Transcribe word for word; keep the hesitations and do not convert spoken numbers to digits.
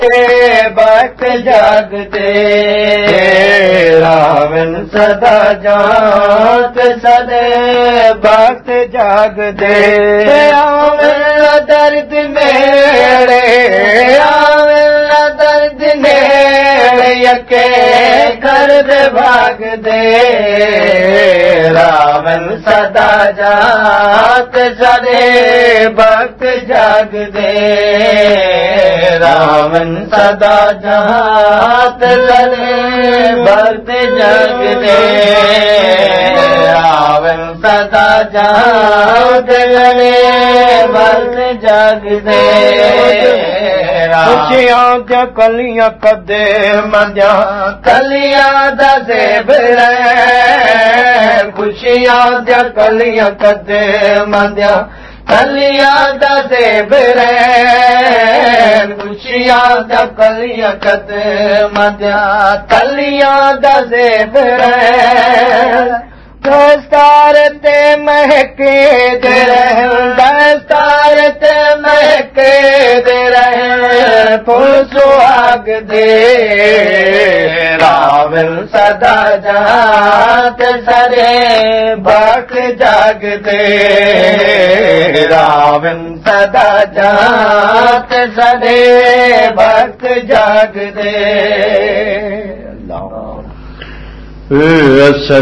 भक्त जागते रावण सदा जात सदे भक्त जागते आवेला दर्द मेरे आवेला दर्द मेरे यके घर दे भाग दे रावण सदा जात सदे भक्त जागते रावण सदा जात सदे भक्त जागते रावण सदा जात सदे भक्त जागते खुशियां च कलियां कदे मजा कलियां दा सेब खुशियां च कलियां कदे मजा कलियां दा सेब खुशियां च कलियां कदे मजा कलियां दा सेब दस्तार ते महके दे दस्तार ते महके दे रहे फुल सुहाग दे रावण सदा जात सरे भक्त जागते रावण सदा जात सरे भक्त जागते।